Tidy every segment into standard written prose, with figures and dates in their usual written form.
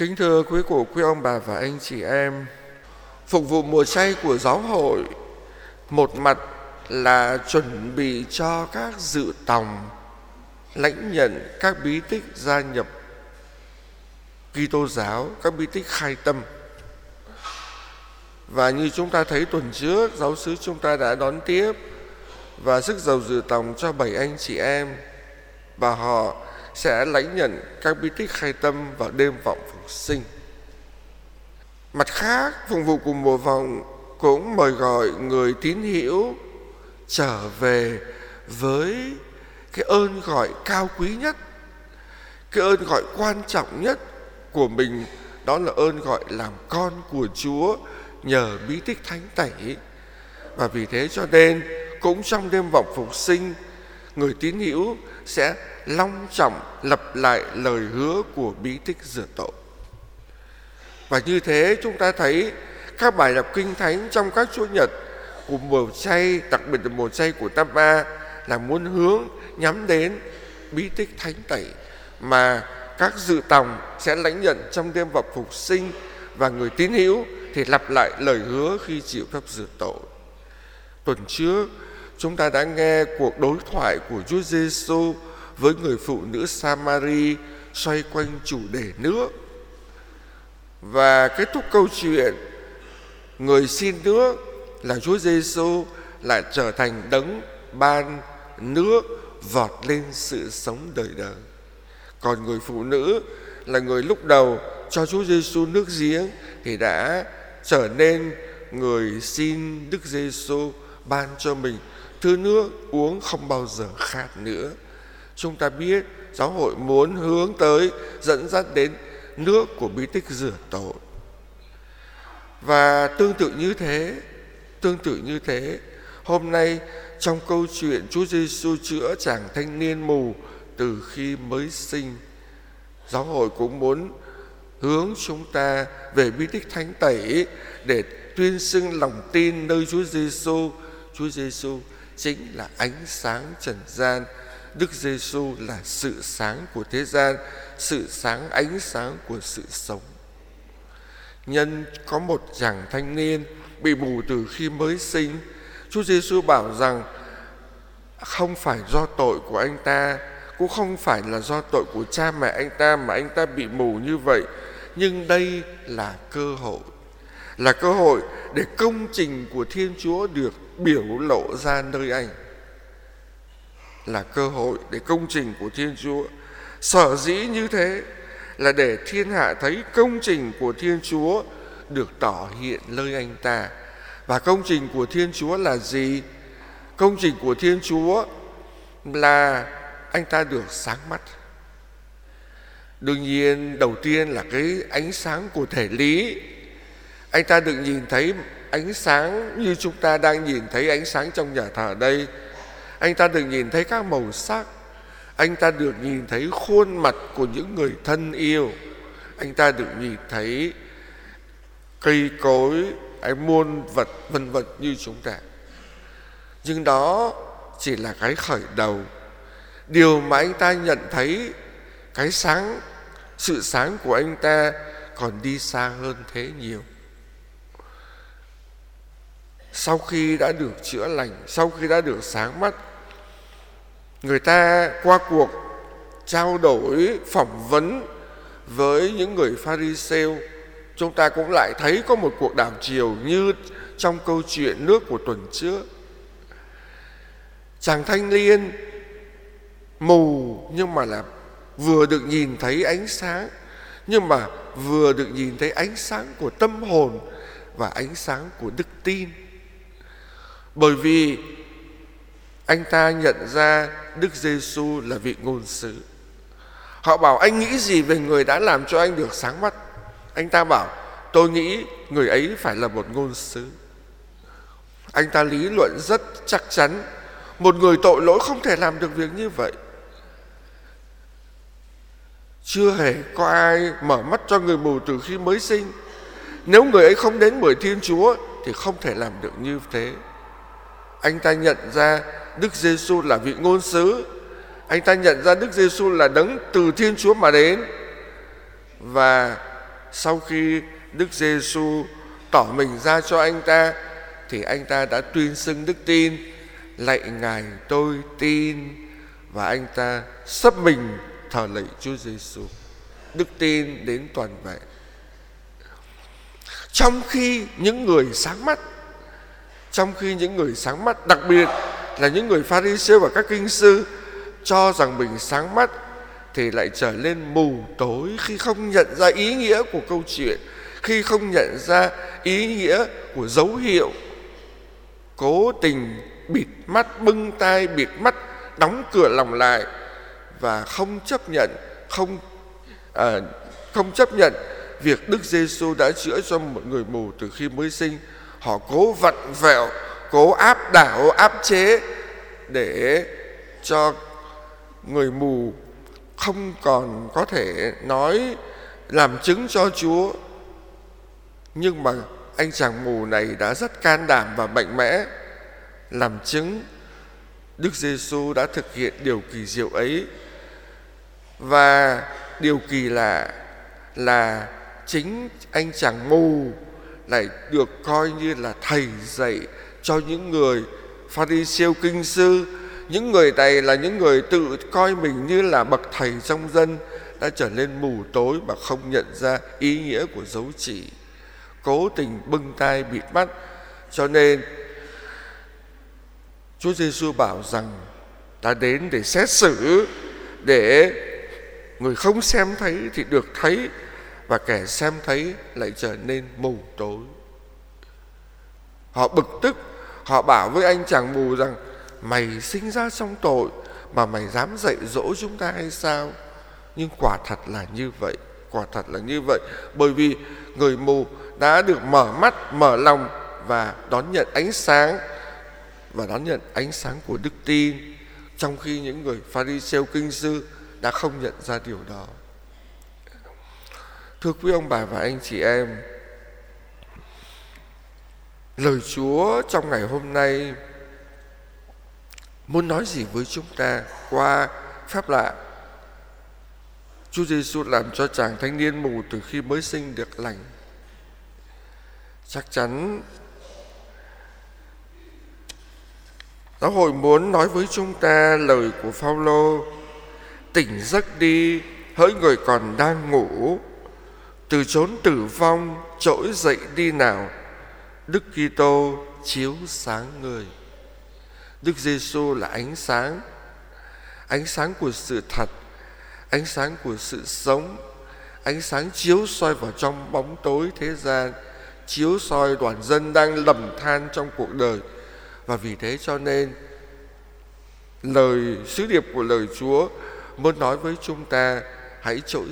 Kính thưa quý cụ, quý ông bà và anh chị em, phục vụ mùa chay của giáo hội, một mặt là chuẩn bị cho các dự tòng lãnh nhận các bí tích gia nhập Kitô giáo, các bí tích khai tâm. Và như chúng ta thấy tuần trước, giáo xứ chúng ta đã đón tiếp và sức giàu dự tòng cho 7 anh chị em, và họ sẽ lãnh nhận các bí tích khai tâm vào đêm vọng phục sinh. Mặt khác, phục vụ của mùa vọng cũng mời gọi người tín hữu trở về với cái ơn gọi cao quý nhất, cái ơn gọi quan trọng nhất của mình, đó là ơn gọi làm con của Chúa nhờ bí tích thánh tẩy. Và vì thế cho nên cũng trong đêm vọng phục sinh, người tín hữu sẽ long trọng lặp lại lời hứa của bí tích rửa tội. Và như thế chúng ta thấy các bài đọc kinh thánh trong các Chúa Nhật của mùa chay, đặc biệt là mùa chay của Tam Ba, là muốn hướng nhắm đến bí tích thánh tẩy mà các dự tòng sẽ lãnh nhận trong đêm vọng phục sinh, và người tín hữu thì lặp lại lời hứa khi chịu phép rửa tội. Tuần trước chúng ta đã nghe cuộc đối thoại của Chúa Giêsu với người phụ nữ Samari xoay quanh chủ đề nước. Và kết thúc câu chuyện, người xin nước là Chúa Giêsu lại trở thành đấng ban nước vọt lên sự sống đời đời. Còn người phụ nữ là người lúc đầu cho Chúa Giêsu nước giếng thì đã trở nên người xin Đức Giêsu ban cho mình thứ nước uống không bao giờ khát nữa. Chúng ta biết giáo hội muốn hướng tới dẫn dắt đến nước của bí tích rửa tội. Và tương tự như thế, hôm nay trong câu chuyện Chúa Giêsu chữa chàng thanh niên mù từ khi mới sinh, giáo hội cũng muốn hướng chúng ta về bí tích thánh tẩy để tuyên xưng lòng tin nơi Chúa Giêsu. Chúa Giêsu chính là ánh sáng trần gian. Đức Giêsu là sự sáng của thế gian, sự sáng ánh sáng của sự sống. Nhân có một chàng thanh niên bị mù từ khi mới sinh, Chúa Giêsu bảo rằng không phải do tội của anh ta, cũng không phải là do tội của cha mẹ anh ta mà anh ta bị mù như vậy, nhưng đây là cơ hội để công trình của Thiên Chúa được biểu lộ ra nơi anh. Là cơ hội để công trình của Thiên Chúa. Sở dĩ như thế là để thiên hạ thấy công trình của Thiên Chúa được tỏ hiện nơi anh ta. Và công trình của Thiên Chúa là gì? Công trình của Thiên Chúa là anh ta được sáng mắt. Đương nhiên đầu tiên là cái ánh sáng của thể lý. Anh ta được nhìn thấy ánh sáng như chúng ta đang nhìn thấy ánh sáng trong nhà thờ đây. Anh ta được nhìn thấy các màu sắc. Anh ta được nhìn thấy khuôn mặt của những người thân yêu. Anh ta được nhìn thấy cây cối, muôn vật vân vân như chúng ta. Nhưng đó chỉ là cái khởi đầu. Điều mà anh ta nhận thấy, cái sáng, sự sáng của anh ta còn đi xa hơn thế nhiều. Sau khi đã được chữa lành, sau khi đã được sáng mắt, người ta qua cuộc trao đổi, phỏng vấn với những người Pha-ri-sêu, chúng ta cũng lại thấy có một cuộc đảo chiều như trong câu chuyện nước của tuần trước. Chàng thanh niên mù nhưng mà là vừa được nhìn thấy ánh sáng, nhưng mà vừa được nhìn thấy ánh sáng của tâm hồn và ánh sáng của đức tin. Bởi vì anh ta nhận ra Đức Giêsu là vị ngôn sứ. Họ bảo anh nghĩ gì về người đã làm cho anh được sáng mắt? Anh ta bảo tôi nghĩ người ấy phải là một ngôn sứ. Anh ta lý luận rất chắc chắn, một người tội lỗi không thể làm được việc như vậy. Chưa hề có ai mở mắt cho người mù từ khi mới sinh. Nếu người ấy không đến bởi Thiên Chúa thì không thể làm được như thế. Anh ta nhận ra Đức Giêsu là vị ngôn sứ. Anh ta nhận ra Đức Giêsu là đấng từ Thiên Chúa mà đến. Và sau khi Đức Giêsu tỏ mình ra cho anh ta, thì anh ta đã tuyên xưng đức tin: lạy Ngài, tôi tin. Và anh ta sấp mình thờ lạy Chúa Giêsu. Đức tin đến toàn vẹn. Trong khi những người sáng mắt, đặc biệt là những người Pha-ri-siêu và các kinh sư cho rằng mình sáng mắt, thì lại trở nên mù tối khi không nhận ra ý nghĩa của câu chuyện, khi không nhận ra ý nghĩa của dấu hiệu, cố tình bịt mắt, bưng tai bịt mắt, đóng cửa lòng lại và không chấp nhận việc Đức Giêsu đã chữa cho một người mù từ khi mới sinh. Họ cố vặn vẹo, cố áp đảo, áp chế để cho người mù không còn có thể nói, làm chứng cho Chúa. Nhưng mà anh chàng mù này đã rất can đảm và mạnh mẽ làm chứng Đức Giêsu đã thực hiện điều kỳ diệu ấy. Và điều kỳ lạ là chính anh chàng mù lại được coi như là thầy dạy cho những người Pha-ri-siêu kinh sư. Những người này là những người tự coi mình như là bậc thầy trong dân, đã trở nên mù tối mà không nhận ra ý nghĩa của dấu chỉ, cố tình bưng tai bịt mắt. Cho nên Chúa Giêsu bảo rằng đã đến để xét xử, để người không xem thấy thì được thấy, và kẻ xem thấy lại trở nên mù tối. Họ bực tức, họ bảo với anh chàng mù rằng: mày sinh ra trong tội mà mày dám dạy dỗ chúng ta hay sao? Nhưng quả thật là như vậy, bởi vì người mù đã được mở mắt, mở lòng và đón nhận ánh sáng, của đức tin, trong khi những người Pha-ri-siêu kinh sư đã không nhận ra điều đó. Thưa quý ông bà và anh chị em, lời Chúa trong ngày hôm nay muốn nói gì với chúng ta qua phép lạ Chúa Giêsu làm cho chàng thanh niên mù từ khi mới sinh được lành? Chắc chắn Giáo hội muốn nói với chúng ta lời của Phao-lô: tỉnh giấc đi, hỡi người còn đang ngủ, từ chốn tử vong trỗi dậy đi nào, Đức Kitô chiếu sáng người. Đức Giêsu là ánh sáng của sự thật, ánh sáng của sự sống, ánh sáng chiếu soi vào trong bóng tối thế gian, chiếu soi đoàn dân đang lầm than trong cuộc đời. Và vì thế cho nên sứ điệp của lời Chúa muốn nói với chúng ta: hãy trỗi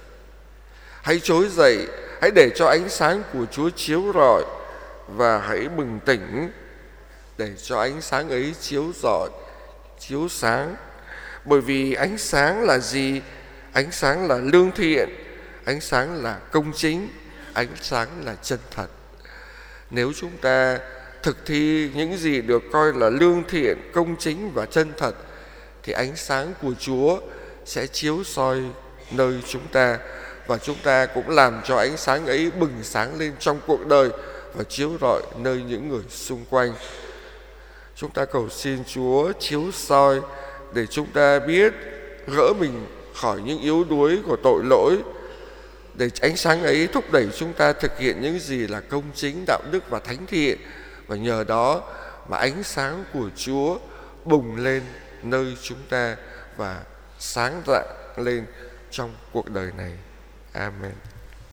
dậy, hãy để cho ánh sáng của Chúa chiếu rọi, và hãy bừng tỉnh để cho ánh sáng ấy chiếu rọi, chiếu sáng. Bởi vì ánh sáng là gì? Ánh sáng là lương thiện, ánh sáng là công chính, ánh sáng là chân thật. Nếu chúng ta thực thi những gì được coi là lương thiện, công chính và chân thật, thì ánh sáng của Chúa sẽ chiếu soi nơi chúng ta, và chúng ta cũng làm cho ánh sáng ấy bừng sáng lên trong cuộc đời và chiếu rọi nơi những người xung quanh. Chúng ta cầu xin Chúa chiếu soi để chúng ta biết gỡ mình khỏi những yếu đuối của tội lỗi, để ánh sáng ấy thúc đẩy chúng ta thực hiện những gì là công chính, đạo đức và thánh thiện. Và nhờ đó mà ánh sáng của Chúa bùng lên nơi chúng ta và sáng rạng lên trong cuộc đời này. Amen.